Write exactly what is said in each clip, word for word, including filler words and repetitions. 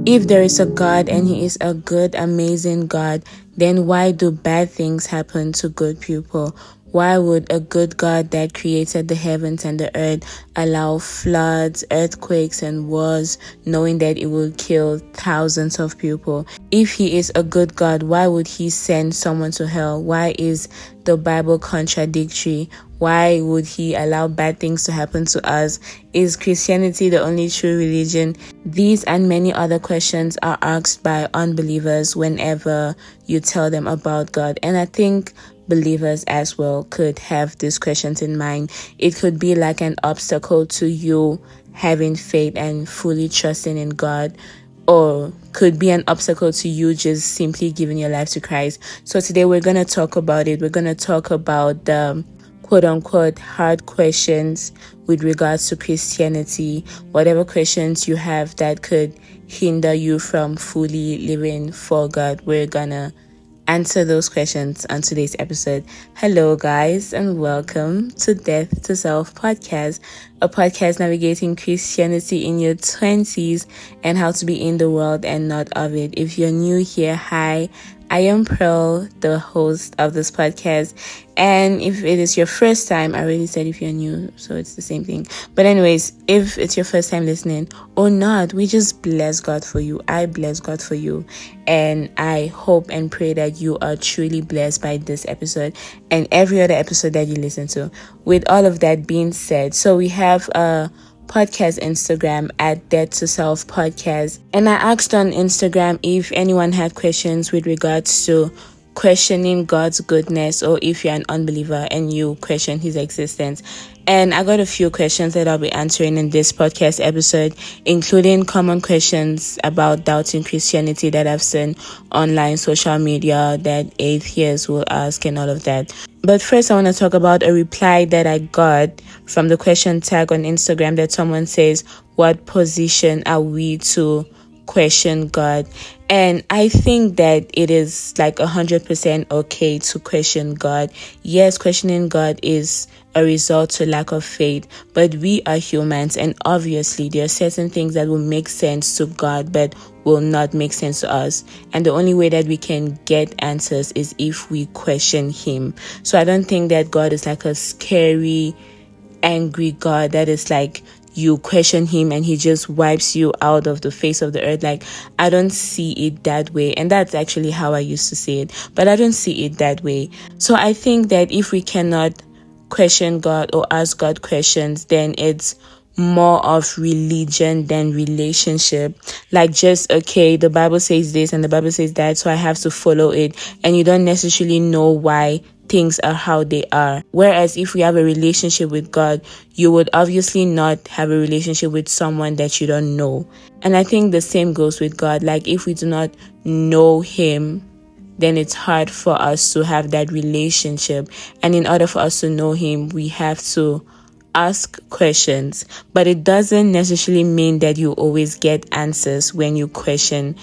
If there is a God and he is a good, amazing God, then why do bad things happen to good people? Why would a good God that created the heavens and the earth allow floods, earthquakes, and wars, knowing that it will kill thousands of people? If he is a good God, why would he send someone to hell? Why is the Bible contradictory? Why would he allow bad things to happen to us? Is Christianity the only true religion? These and many other questions are asked by unbelievers whenever you tell them about God. And I think believers as well could have these questions in mind. It could be like an obstacle to you having faith and fully trusting in God, or could be an obstacle to you just simply giving your life to Christ. So today we're going to talk about it. We're going to talk about the quote-unquote hard questions with regards to Christianity, whatever questions you have that could hinder you from fully living for God. We're gonna answer those questions on today's episode. Hello guys, and welcome to Death to Self podcast, a podcast navigating Christianity in your twenties and how to be in the world and not of it. If you're new here, hi, I am Pearl, the host of this podcast. And if it is your first time, I already said if you're new, so it's the same thing. But anyways, if it's your first time listening or not, we just bless God for you. I bless God for you. And I hope and pray that you are truly blessed by this episode and every other episode that you listen to. With all of that being said, so we have a podcast Instagram at Death to Self podcast, and I asked on Instagram if anyone had questions with regards to questioning God's goodness, or if you're an unbeliever and you question his existence. And I got a few questions that I'll be answering in this podcast episode, including common questions about doubting Christianity that I've seen online, social media, that atheists will ask and all of that. But first, I want to talk about a reply that I got from the question tag on Instagram that someone says, what position are we to question God? And I think that it is like one hundred percent okay to question God. Yes, questioning God is a result to lack of faith, but we are humans, and obviously there are certain things that will make sense to God but will not make sense to us. And the only way that we can get answers is if we question him. So I don't think that God is like a scary, angry God that is like you question him and he just wipes you out of the face of the earth. Like, I don't see it that way. And that's actually how I used to see it, but I don't see it that way. So I think that if we cannot question God or ask God questions, then it's more of religion than relationship. Like, just, okay, the Bible says this and the Bible says that, so I have to follow it. And you don't necessarily know why things are how they are. Whereas if we have a relationship with God, you would obviously not have a relationship with someone that you don't know. And I think the same goes with God. Like, if we do not know him, then it's hard for us to have that relationship. And in order for us to know him, we have to ask questions. But it doesn't necessarily mean that you always get answers when you question.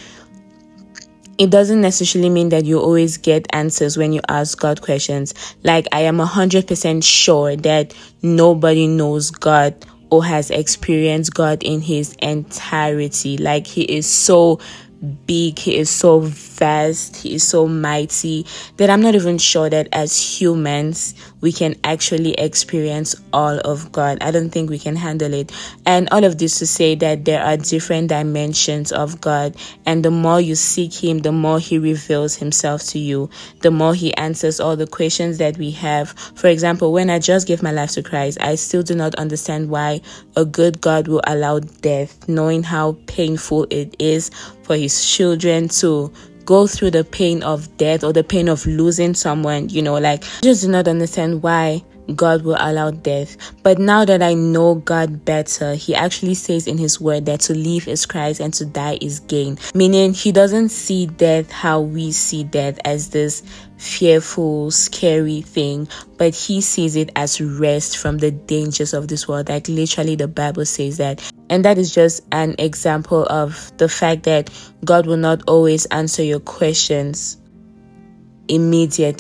It doesn't necessarily mean that you always get answers when you ask God questions. Like, I am one hundred percent sure that nobody knows God or has experienced God in his entirety. Like, he is so big, he is so vast, he is so mighty that I'm not even sure that as humans we can actually experience all of God. I don't think we can handle it. And all of this to say that there are different dimensions of God, and the more you seek him, the more he reveals himself to you, the more he answers all the questions that we have. For example, when I just gave my life to Christ, I still do not understand why a good God will allow death, knowing how painful it is for his children to go through the pain of death or the pain of losing someone. You know, like, I just do not understand why God will allow death. But now that I know God better, he actually says in his word that to live is Christ and to die is gain. Meaning he doesn't see death how we see death, as this fearful, scary thing, but he sees it as rest from the dangers of this world. Like, literally the Bible says that. And that is just an example of the fact that God will not always answer your questions immediately.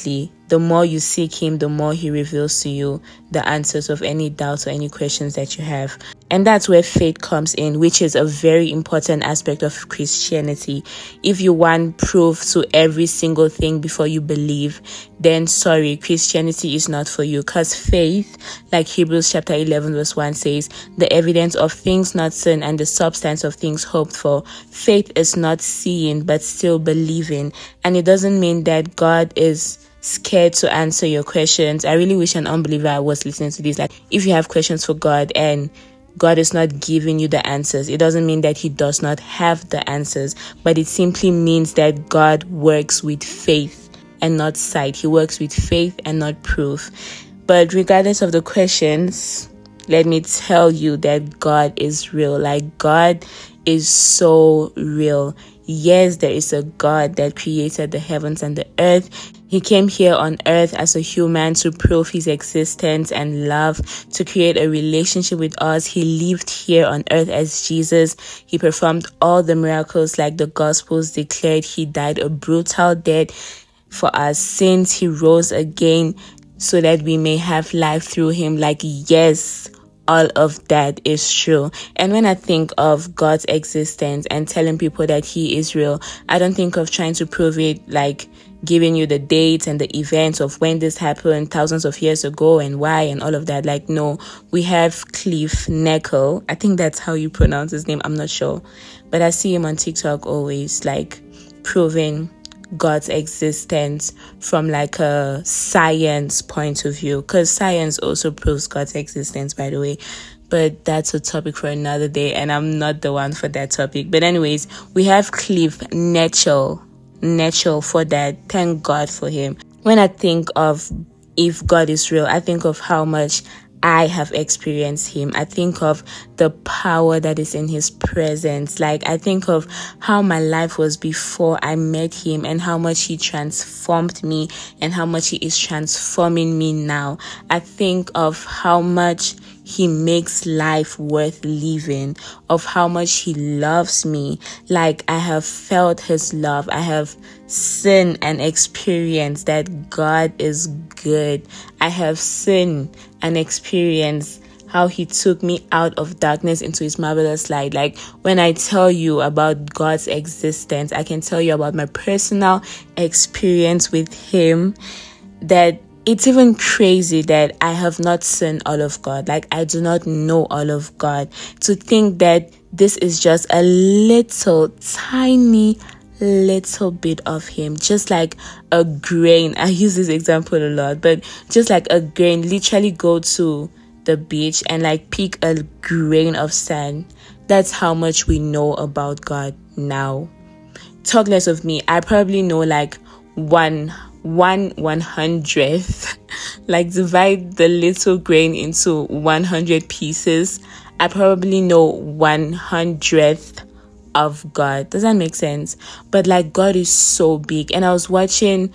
the more you seek him, the more he reveals to you the answers of any doubts or any questions that you have. And that's where faith comes in, which is a very important aspect of Christianity. If you want proof to every single thing before you believe, then sorry, Christianity is not for you. Because faith, like Hebrews chapter eleven verse one says, the evidence of things not seen and the substance of things hoped for. Faith is not seeing, but still believing. And it doesn't mean that God is scared to answer your questions. I really wish an unbeliever was listening to this. Like, if you have questions for God and God is not giving you the answers, it doesn't mean that he does not have the answers, but it simply means that God works with faith and not sight. He works with faith and not proof. But regardless of the questions, let me tell you that God is real. Like, God is so real. Yes, there is a God that created the heavens and the earth. He came here on earth as a human to prove his existence and love, to create a relationship with us. He lived here on earth as Jesus. He performed all the miracles like the Gospels declared. He died a brutal death for our sins. He rose again so that we may have life through him. Like, yes, all of that is true. And when I think of God's existence and telling people that he is real, I don't think of trying to prove it, like giving you the dates and the events of when this happened thousands of years ago and why and all of that. Like, no, we have Cliff Neckel. I think that's how you pronounce his name. I'm not sure. But I see him on TikTok always, like, proving God's existence from like a science point of view, because science also proves God's existence, by the way. But that's a topic for another day, and I'm not the one for that topic. But anyways, we have Cliff Neckel. Neckel for that. Thank God for him. When I think of if God is real, I think of how much I have experienced him. I think of the power that is in his presence. Like, I think of how my life was before I met him and how much he transformed me and how much he is transforming me now. I think of how much he makes life worth living, of how much he loves me. Like, I have felt his love. I have seen and experienced that God is good. I have seen and experienced how he took me out of darkness into his marvelous light. Like, when I tell you about God's existence, I can tell you about my personal experience with him, that it's even crazy that I have not seen all of God. Like, I do not know all of God. To think that this is just a little tiny little bit of him, just like a grain. I use this example a lot, but just like a grain. Literally go to the beach and like pick a grain of sand. That's how much we know about God now. Talk less of me. I probably know like one one one hundredth. Like, divide the little grain into one hundred pieces. I probably know one hundredth of God. Does that make sense? But like, God is so big. And I was watching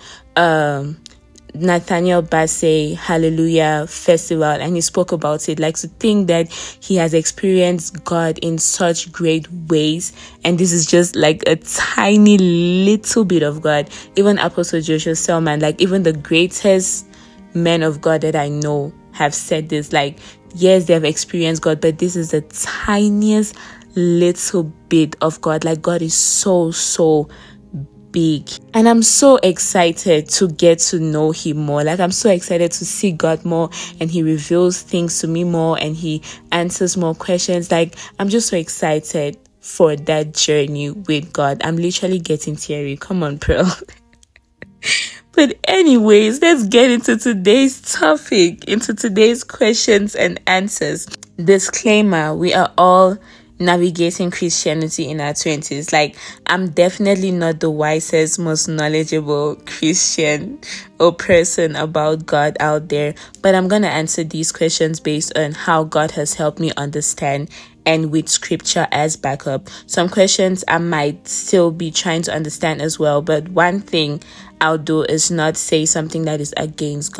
um Nathaniel Bassey Hallelujah Festival, and he spoke about it. Like, to think that he has experienced God in such great ways, and this is just like a tiny little bit of God. Even Apostle Joshua Selman, like, even the greatest men of God that I know have said this. Like, yes, they have experienced God, but this is the tiniest little bit of God. Like, God is so so big, and I'm so excited to get to know him more. Like, I'm so excited to see God more, and he reveals things to me more, and he answers more questions. Like, I'm just so excited for that journey with God. I'm literally getting teary. Come on, Pearl. But anyways, let's get into today's topic, into today's questions and answers. Disclaimer: we are all navigating Christianity in our twenties. Like, I'm definitely not the wisest, most knowledgeable Christian or person about God out there, but I'm gonna answer these questions based on how God has helped me understand, and with scripture as backup. Some questions I might still be trying to understand as well, but one thing I'll do is not say something that is against God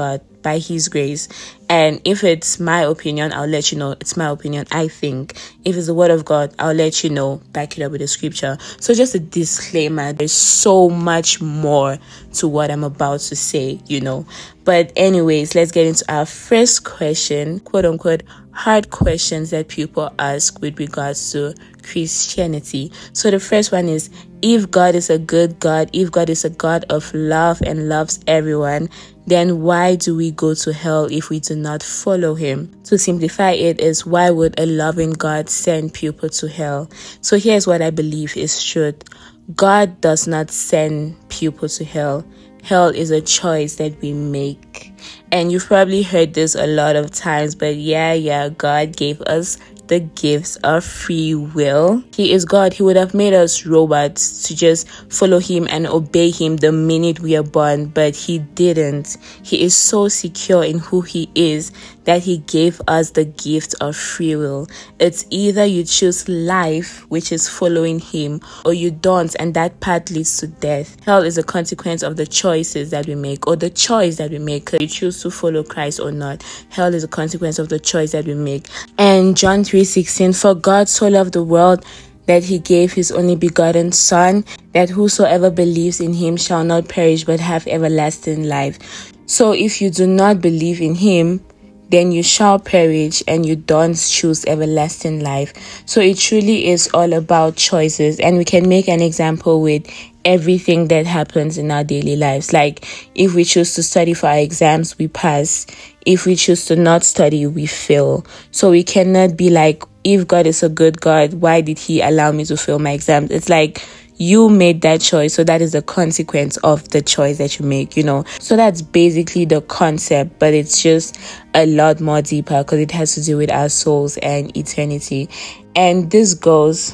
by his grace. And if it's my opinion, I'll let you know it's my opinion. I think if it's the word of God, I'll let you know, back it up with the scripture. So just a disclaimer, there's so much more to what I'm about to say, you know. But anyways, let's get into our first question, quote unquote, hard questions that people ask with regards to Christianity. So the first one is, if God is a good God, if God is a God of love and loves everyone, then why do we go to hell if we do not follow him? To simplify it is, why would a loving God send people to hell? So here's what I believe is truth. God does not send people to hell. Hell is a choice that we make. And you've probably heard this a lot of times, but yeah, yeah, God gave us the gifts of free will. He is God. He would have made us robots to just follow him and obey him the minute we are born, but he didn't. He is so secure in who he is that he gave us the gift of free will. It's either you choose life, which is following him, or you don't, and that path leads to death. Hell is a consequence of the choices that we make, or the choice that we make. You choose to follow Christ or not. Hell is a consequence of the choice that we make. And John three sixteen, for God so loved the world that he gave his only begotten Son, that whosoever believes in him shall not perish but have everlasting life. So if you do not believe in him, then you shall perish and you don't choose everlasting life. So it truly is all about choices, and we can make an example with everything that happens in our daily lives. Like, if we choose to study for our exams, we pass. If we choose to not study, we fail. So we cannot be like, if God is a good God, why did he allow me to fail my exams? It's like, you made that choice, so that is the consequence of the choice that you make, you know. So that's basically the concept, but it's just a lot more deeper because it has to do with our souls and eternity. And this goes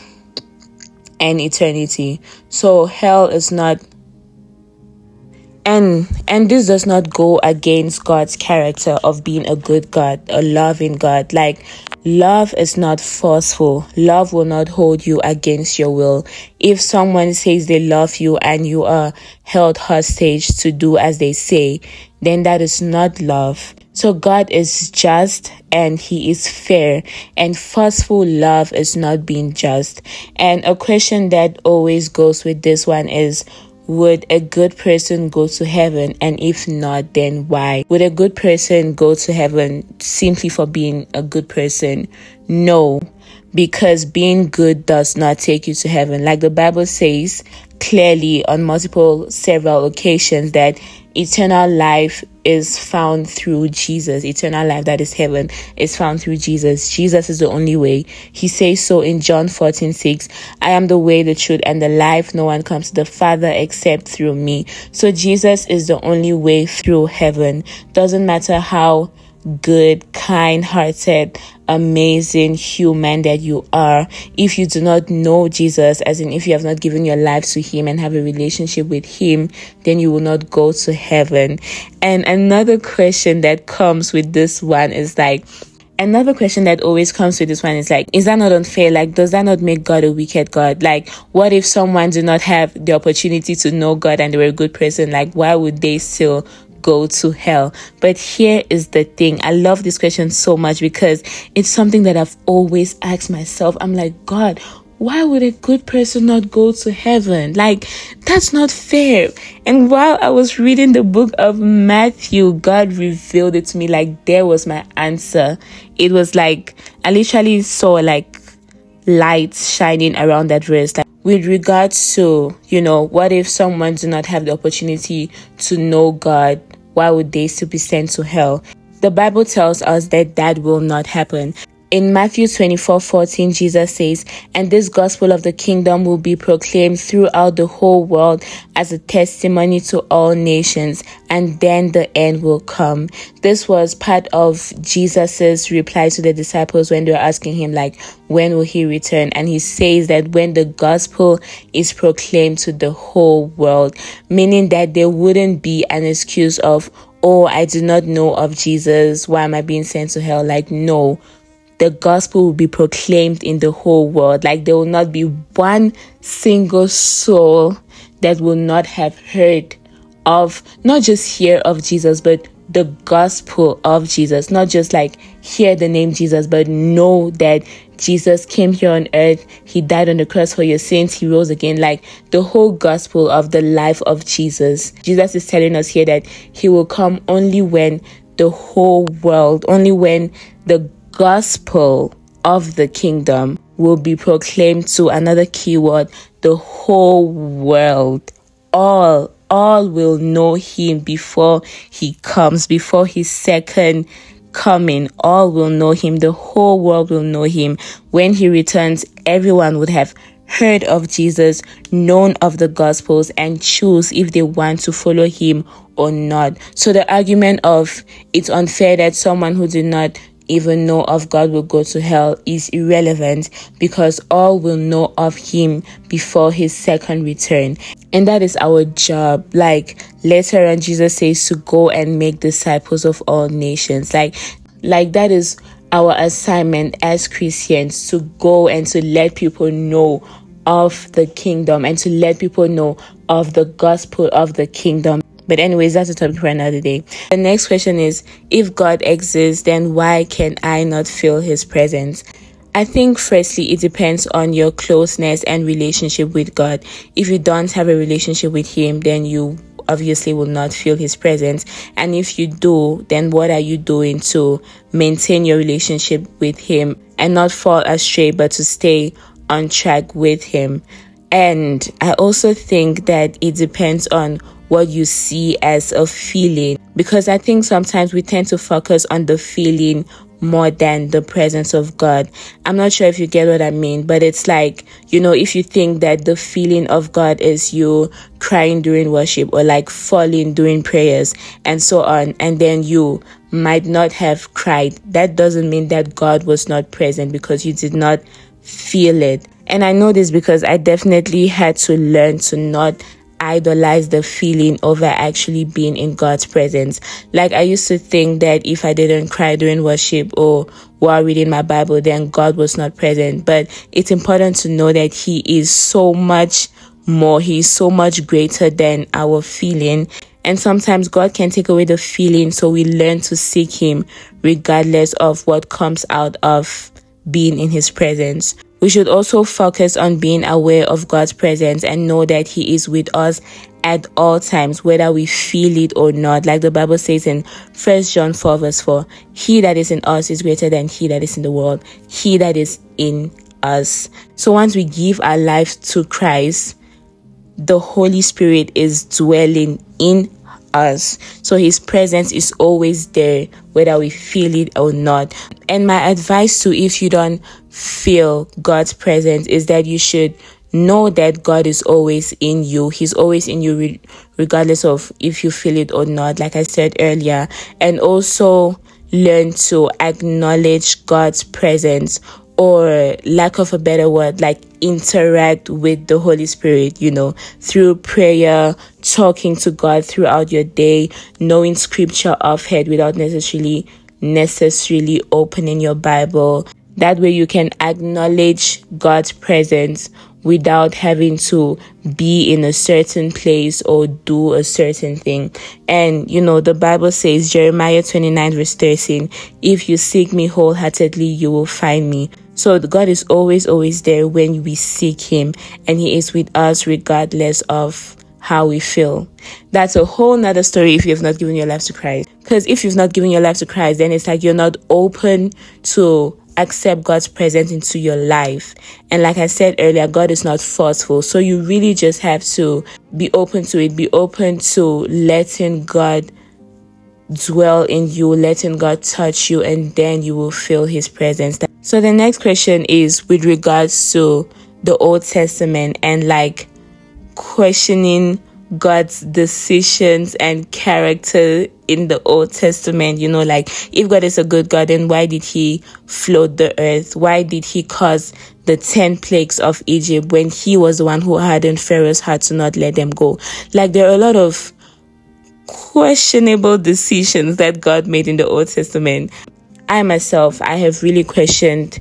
and eternity. So hell is not, and and this does not go against God's character of being a good God, a loving God. Like, love is not forceful. Love will not hold you against your will. If someone says they love you and you are held hostage to do as they say, then that is not love. So God is just and he is fair, and forceful love is not being just. And a question that always goes with this one is, would a good person go to heaven? And if not, then why? Would a good person go to heaven simply for being a good person? No, because being good does not take you to heaven. Like the Bible says clearly on multiple, several occasions, that eternal life is found through Jesus. Eternal life, that is heaven, is found through Jesus. Jesus is the only way. He says so in John fourteen six. I am the way, the truth, and the life. No one comes to the Father except through me. So Jesus is the only way through heaven. Doesn't matter how good, kind-hearted, amazing human that you are, if you do not know Jesus, as in if you have not given your life to him and have a relationship with him, then you will not go to heaven. And another question that comes with this one is like, Another question that always comes with this one is like, is that not unfair? Like, does that not make God a wicked God? Like, what if someone did not have the opportunity to know God and they were a good person? Like, why would they still go to hell? But here is the thing. I love this question so much because it's something that I've always asked myself. I'm like, God, why would a good person not go to heaven? Like, that's not fair. And while I was reading the book of Matthew, God revealed it to me. Like, there was my answer. It was like, I literally saw like lights shining around that verse. Like, with regards to, you know, what if someone do not have the opportunity to know God? Why would they still be sent to hell? The Bible tells us that that will not happen. In Matthew twenty-four fourteen, Jesus says, and this gospel of the kingdom will be proclaimed throughout the whole world as a testimony to all nations, and then the end will come. This was part of Jesus's reply to the disciples when they were asking him, like, when will he return? And he says that when the gospel is proclaimed to the whole world, meaning that there wouldn't be an excuse of, oh, I do not know of Jesus, why am I being sent to hell? Like, no. The gospel will be proclaimed in the whole world. Like, there will not be one single soul that will not have heard of, not just hear of Jesus, but the gospel of Jesus, not just like hear the name Jesus, but know that Jesus came here on earth, he died on the cross for your sins, he rose again, like the whole gospel of the life of Jesus. Jesus is telling us here that he will come only when the whole world, only when the gospel of the kingdom will be proclaimed to, another keyword, the whole world. All, all will know him before he comes, before his second coming. All will know him. The whole world will know him. When he returns, everyone would have heard of Jesus, known of the gospels, and choose if they want to follow him or not. So the argument of it's unfair that someone who did not even know of God will go to hell is irrelevant, because all will know of him before his second return. And that is our job. Like later on, Jesus says to go and make disciples of all nations. Like, like that is our assignment as Christians, to go and to let people know of the kingdom and to let people know of the gospel of the kingdom. But anyways, that's a topic for another day. The next question is, if God exists, then why can I not feel his presence? I think firstly, it depends on your closeness and relationship with God. If you don't have a relationship with him, then you obviously will not feel his presence. And if you do, then what are you doing to maintain your relationship with him and not fall astray, but to stay on track with him? And I also think that it depends on what you see as a feeling, because I think sometimes we tend to focus on the feeling more than the presence of God. I'm not sure if you get what I mean, but it's like, you know, if you think that the feeling of God is you crying during worship or like falling during prayers and so on, and then you might not have cried, that doesn't mean that God was not present because you did not feel it. And I know this because I definitely had to learn to not idolize the feeling over actually being in God's presence. Like I used to think that if I didn't cry during worship or while reading my Bible, then God was not present. But it's important to know that he is so much more. He's so much greater than our feeling. And sometimes God can take away the feeling, so we learn to seek him regardless of what comes out of being in his presence. We should also focus on being aware of God's presence and know that he is with us at all times, whether we feel it or not. Like the Bible says in First John four verse four, he that is in us is greater than he that is in the world, he that is in us. So once we give our lives to Christ, the Holy Spirit is dwelling in us. So his presence is always there, whether we feel it or not. And my advice to if you don't feel God's presence is that you should know that God is always in you. He's always in you re- regardless of if you feel it or not, like I said earlier. And also learn to acknowledge God's presence, or lack of a better word, like interact with the Holy Spirit, you know, through prayer, talking to God throughout your day, knowing scripture off head without necessarily necessarily opening your Bible. That way you can acknowledge God's presence without having to be in a certain place or do a certain thing. And, you know, the Bible says, Jeremiah twenty-nine verse thirteen, if you seek me wholeheartedly, you will find me. So God is always, always there when we seek him, and he is with us regardless of how we feel. That's a whole nother story if you have not given your life to Christ. Because if you've not given your life to Christ, then it's like you're not open to accept God's presence into your life. And like I said earlier, God is not forceful. So you really just have to be open to it. Be open to letting God dwell in you, letting God touch you, and then you will feel his presence. So the next question is with regards to the Old Testament and like questioning God's decisions and character in the Old Testament. You know, like if God is a good God, then why did he flood the earth? Why did he cause the ten plagues of Egypt when he was the one who hardened Pharaoh's heart to not let them go? Like there are a lot of questionable decisions that God made in the Old Testament. I myself, I have really questioned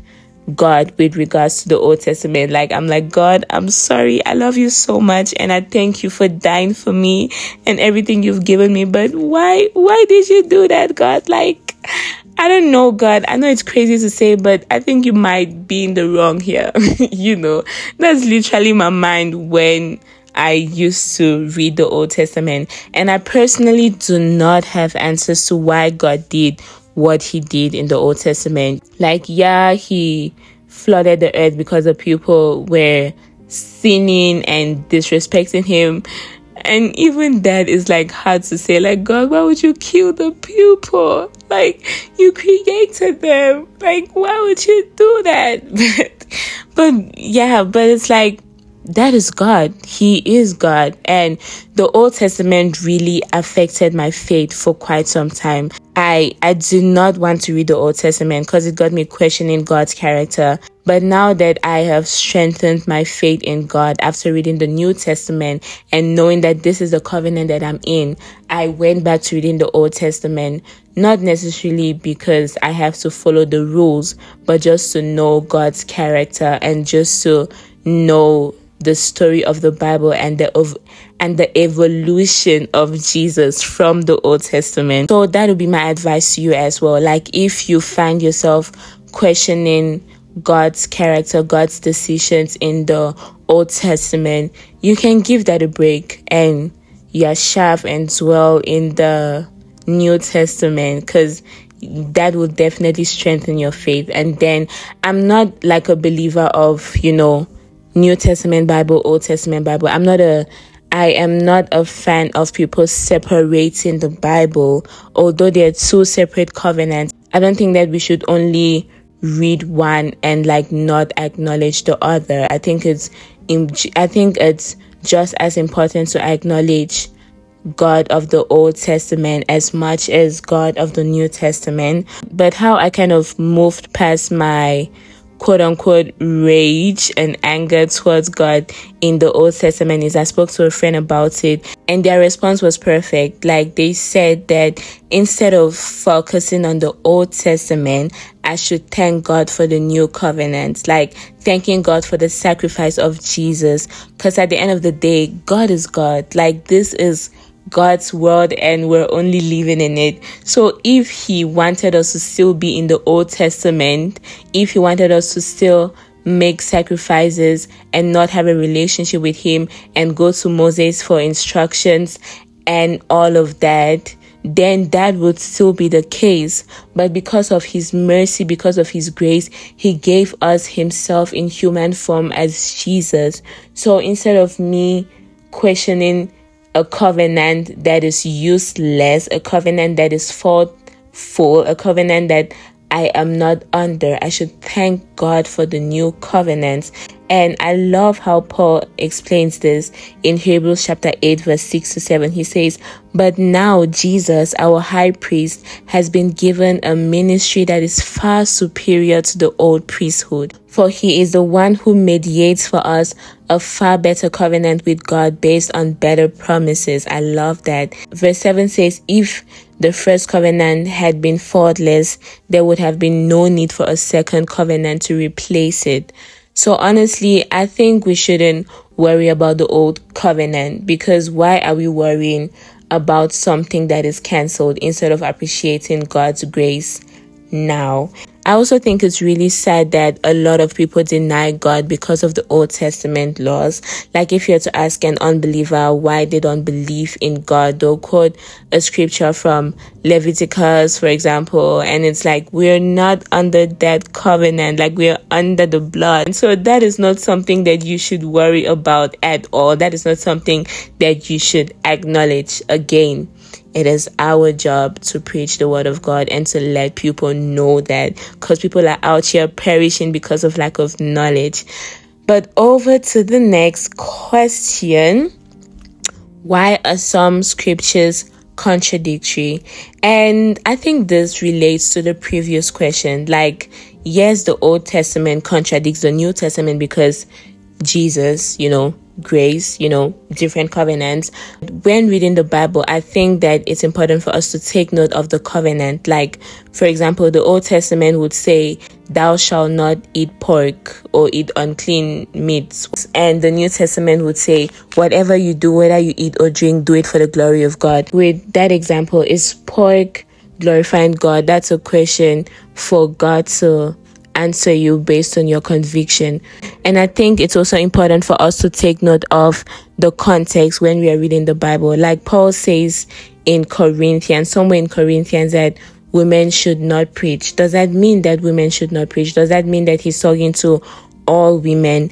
God with regards to the Old Testament. Like, I'm like, God, I'm sorry. I love you so much. And I thank you for dying for me and everything you've given me. But why, why did you do that, God? Like, I don't know, God. I know it's crazy to say, but I think you might be in the wrong here. You know, that's literally my mind when I used to read the Old Testament. And I personally do not have answers to why God did what he did in the Old Testament. Like, yeah, he flooded the earth because the people were sinning and disrespecting him. And even that is like hard to say. Like, God, why would you kill the people? Like, you created them. Like, why would you do that? but, but yeah, but it's like, that is God. He is God. And the Old Testament really affected my faith for quite some time. I, I do not want to read the Old Testament because it got me questioning God's character. But now that I have strengthened my faith in God after reading the New Testament and knowing that this is the covenant that I'm in, I went back to reading the Old Testament, not necessarily because I have to follow the rules, but just to know God's character and just to know the story of the Bible and the of and the evolution of Jesus from the Old Testament. So that would be my advice to you as well. Like, if you find yourself questioning God's character, God's decisions in the Old Testament, you can give that a break and yashav and dwell in the New Testament, because that will definitely strengthen your faith. And then I'm not like a believer of, you know, New Testament Bible, Old Testament Bible. I'm not a, I am not a fan of people separating the Bible, although they're two separate covenants. I don't think that we should only read one and like not acknowledge the other. I think it's, I think it's just as important to acknowledge God of the Old Testament as much as God of the New Testament. But how I kind of moved past my quote-unquote rage and anger towards God in the Old Testament is I spoke to a friend about it, and their response was perfect. Like, they said that instead of focusing on the Old Testament, I should thank God for the new covenant, like thanking God for the sacrifice of Jesus, because at the end of the day, God is God. Like, this is God's world and we're only living in it. So if he wanted us to still be in the Old Testament, if he wanted us to still make sacrifices and not have a relationship with him and go to Moses for instructions and all of that, then that would still be the case. But because of his mercy, because of his grace, he gave us himself in human form as Jesus. So instead of me questioning a covenant that is useless, a covenant that is faultful, a covenant that I am not under, I should thank God for the new covenant. And I love how Paul explains this in Hebrews chapter eight, verse six to seven. He says, "But now Jesus, our high priest, has been given a ministry that is far superior to the old priesthood. For he is the one who mediates for us a far better covenant with God based on better promises." I love that. Verse seven says, "If the first covenant had been faultless, there would have been no need for a second covenant to replace it." So honestly, I think we shouldn't worry about the old covenant, because why are we worrying about something that is cancelled instead of appreciating God's grace now? I also think it's really sad that a lot of people deny God because of the Old Testament laws. Like, if you had to ask an unbeliever why they don't believe in God, they'll quote a scripture from Leviticus, for example, and it's like, we're not under that covenant, like we're under the blood. So that is not something that you should worry about at all. That is not something that you should acknowledge. Again, it is our job to preach the word of God and to let people know that, because people are out here perishing because of lack of knowledge. But over to the next question. Why are some scriptures contradictory? And I think this relates to the previous question. Like, yes, the Old Testament contradicts the New Testament because Jesus, you know, grace, you know, different covenants. When reading the Bible, I think that it's important for us to take note of the covenant. Like, for example, the Old Testament would say, thou shalt not eat pork or eat unclean meats. And the New Testament would say, whatever you do, whether you eat or drink, do it for the glory of God. With that example, is pork glorifying God? That's a question for God to answer you based on your conviction. And I think it's also important for us to take note of the context when we are reading the Bible. Like Paul says in Corinthians, somewhere in Corinthians, that women should not preach. Does that mean that women should not preach? Does that mean that he's talking to all women?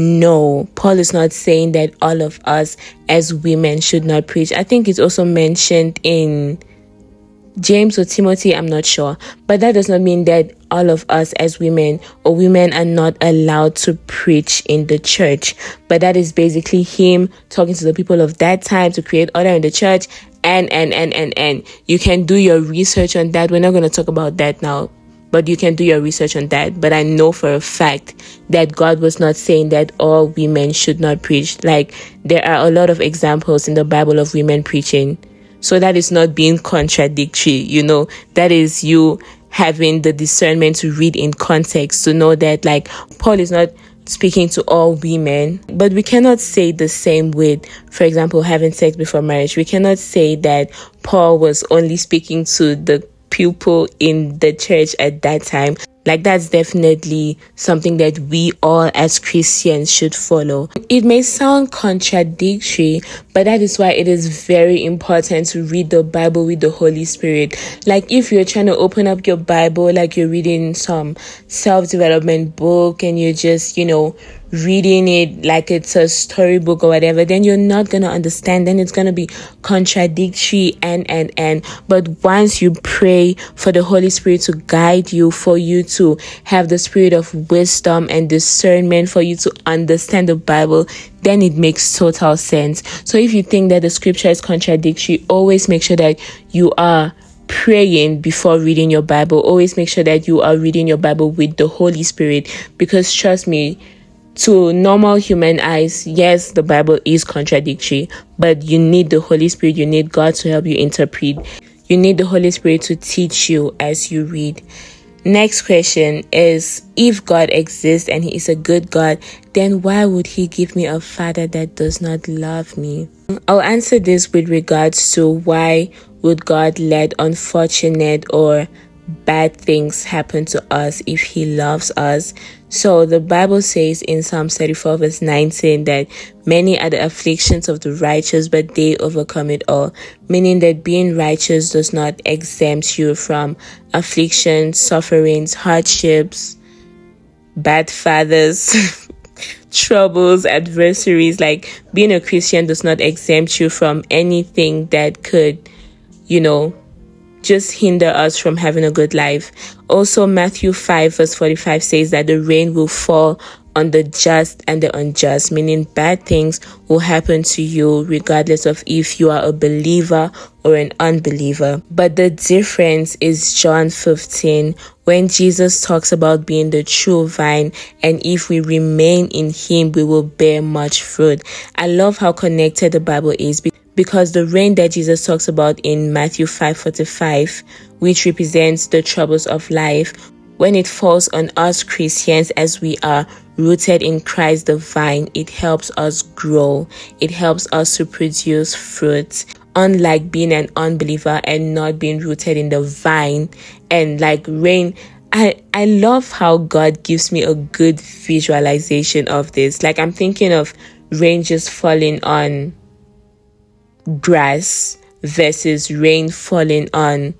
No, Paul is not saying that all of us as women should not preach. I think it's also mentioned in James or Timothy, I'm not sure. But that does not mean that all of us as women or women are not allowed to preach in the church. But that is basically him talking to the people of that time to create order in the church. And, and, and, and, and you can do your research on that. We're not going to talk about that now, but you can do your research on that. But I know for a fact that God was not saying that all women should not preach. Like, there are a lot of examples in the Bible of women preaching. So that is not being contradictory, you know, that is you having the discernment to read in context, to know that, like, Paul is not speaking to all women, but we cannot say the same with, for example, having sex before marriage. We cannot say that Paul was only speaking to the people in the church at that time. Like, that's definitely something that we all as Christians should follow. It may sound contradictory, but that is why it is very important to read the Bible with the Holy Spirit. Like, if you're trying to open up your Bible, like you're reading some self-development book and you're just, you know, reading it like it's a storybook or whatever, then you're not going to understand. Then it's going to be contradictory and, and, and. But once you pray for the Holy Spirit to guide you, for you to have the spirit of wisdom and discernment, for you to understand the Bible, then it makes total sense. So if you think that the scripture is contradictory, always make sure that you are praying before reading your Bible. Always make sure that you are reading your Bible with the Holy Spirit, because trust me, to normal human eyes, yes, the Bible is contradictory, but you need the Holy Spirit, you need God to help you interpret. You need the Holy Spirit to teach you as you read. Next question is, if God exists and he is a good God, then why would he give me a father that does not love me? I'll answer this with regards to why would God let unfortunate or bad things happen to us if he loves us. So the Bible says in Psalm thirty-four verse nineteen that many are the afflictions of the righteous, but they overcome it all. Meaning that being righteous does not exempt you from afflictions, sufferings, hardships, bad fathers, troubles, adversaries. Like, being a Christian does not exempt you from anything that could, you know, just hinder us from having a good life. Also, Matthew five verse forty-five says that the rain will fall on the just and the unjust, meaning bad things will happen to you regardless of if you are a believer or an unbeliever. But the difference is John fifteen, when Jesus talks about being the true vine, and if we remain in him, we will bear much fruit. I love how connected the Bible is, because the rain that Jesus talks about in Matthew five forty-five, which represents the troubles of life, when it falls on us Christians as we are rooted in Christ the vine, it helps us grow. It helps us to produce fruit. Unlike being an unbeliever and not being rooted in the vine, and like rain, I, I love how God gives me a good visualization of this. Like, I'm thinking of rain just falling on grass versus rain falling on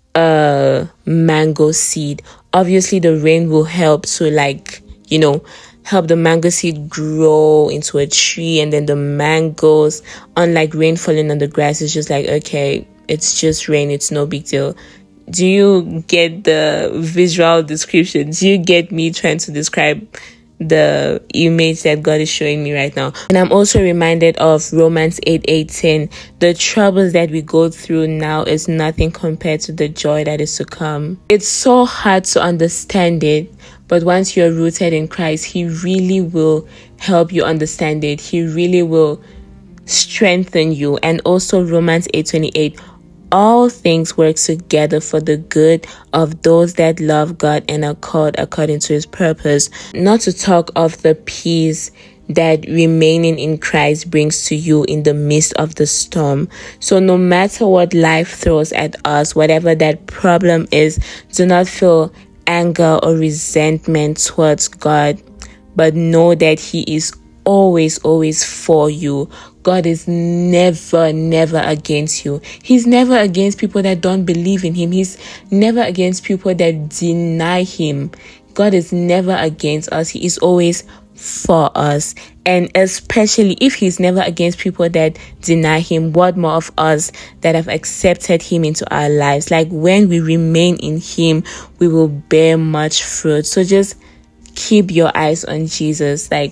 a mango seed. Obviously, the rain will help to, like, you know, help the mango seed grow into a tree, and then the mangoes, unlike rain falling on the grass, is just like, okay, it's just rain, it's no big deal. Do you get the visual description? Do you get me trying to describe the image that God is showing me right now? And I'm also reminded of Romans eight eighteen. The troubles that we go through now is nothing compared to the joy that is to come. It's so hard to understand it, But once you're rooted in Christ, he really will help you understand it. He really will strengthen you. And also Romans eight twenty-eight, all things work together for the good of those that love God and are called according to his purpose. Not to talk of the peace that remaining in Christ brings to you in the midst of the storm. So no matter what life throws at us, whatever that problem is, do not feel anger or resentment towards God, but know that he is always, always for you. God is never, never against you. He's never against people that don't believe in him. He's never against people that deny him. God is never against us. He is always for us. And especially if he's never against people that deny him, what more of us that have accepted him into our lives? Like, when we remain in him, we will bear much fruit. So just keep your eyes on Jesus. Like,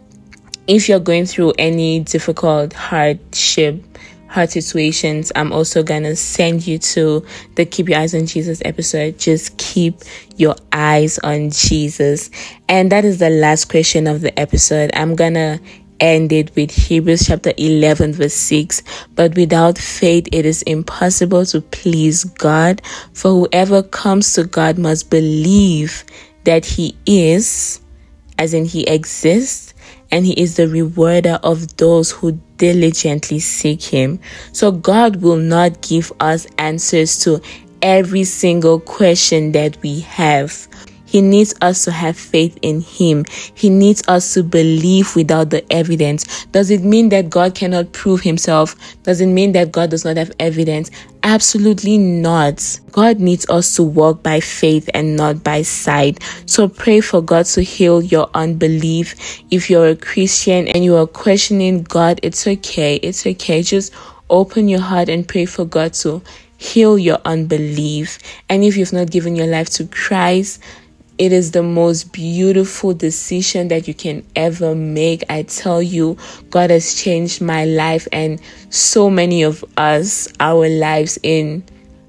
if you're going through any difficult hardship, hard situations, I'm also gonna send you to the Keep Your Eyes on Jesus episode. Just keep your eyes on Jesus. And that is the last question of the episode. I'm gonna end it with Hebrews chapter eleven verse six. But without faith it is impossible to please God, for whoever comes to God must believe that he is, as in he exists, and he is the rewarder of those who diligently seek him. So God will not give us answers to every single question that we have. He needs us to have faith in him. He needs us to believe without the evidence. Does it mean that God cannot prove himself? Does it mean that God does not have evidence? Absolutely not. God needs us to walk by faith and not by sight. So pray for God to heal your unbelief. If you're a Christian and you are questioning God, it's okay. It's okay. Just open your heart and pray for God to heal your unbelief. And if you've not given your life to Christ, it is the most beautiful decision that you can ever make. I tell you, God has changed my life and so many of us, our lives, in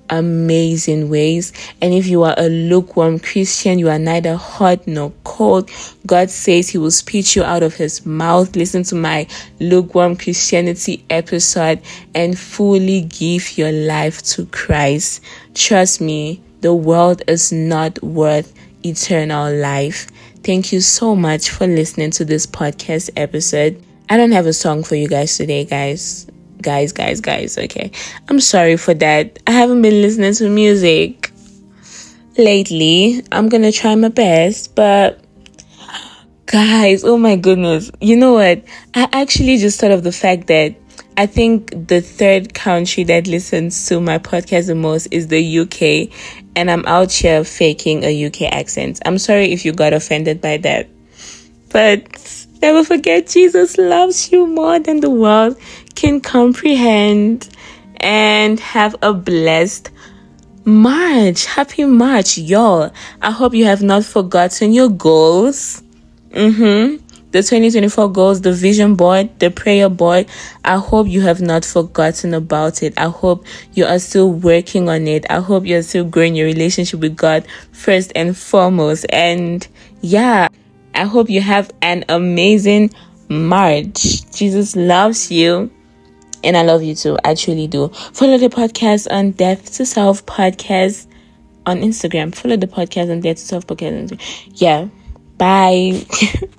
amazing ways. And if you are a lukewarm Christian, you are neither hot nor cold, God says he will spit you out of his mouth. Listen to my lukewarm Christianity episode and fully give your life to Christ. Trust me, the world is not worth eternal life. Thank you so much for listening to this podcast episode. I don't have a song for you guys today, guys. Guys, guys, guys, okay. I'm sorry for that. I haven't been listening to music lately. I'm gonna try my best, but guys, oh my goodness. You know what? I actually just thought of the fact that I think the third country that listens to my podcast the most is the U K, and I'm out here faking a U K accent. I'm sorry if you got offended by that, but never forget, Jesus loves you more than the world can comprehend. And have a blessed March. Happy March, y'all. I hope you have not forgotten your goals. Mm-hmm. The twenty twenty-four goals, the vision board, the prayer board. I hope you have not forgotten about it. I hope you are still working on it. I hope you're still growing your relationship with God first and foremost. And yeah, I hope you have an amazing March. Jesus loves you. And I love you too. I truly do. Follow the podcast on Death to Self Podcast on Instagram. Follow the podcast on Death to Self Podcast. Yeah. Bye.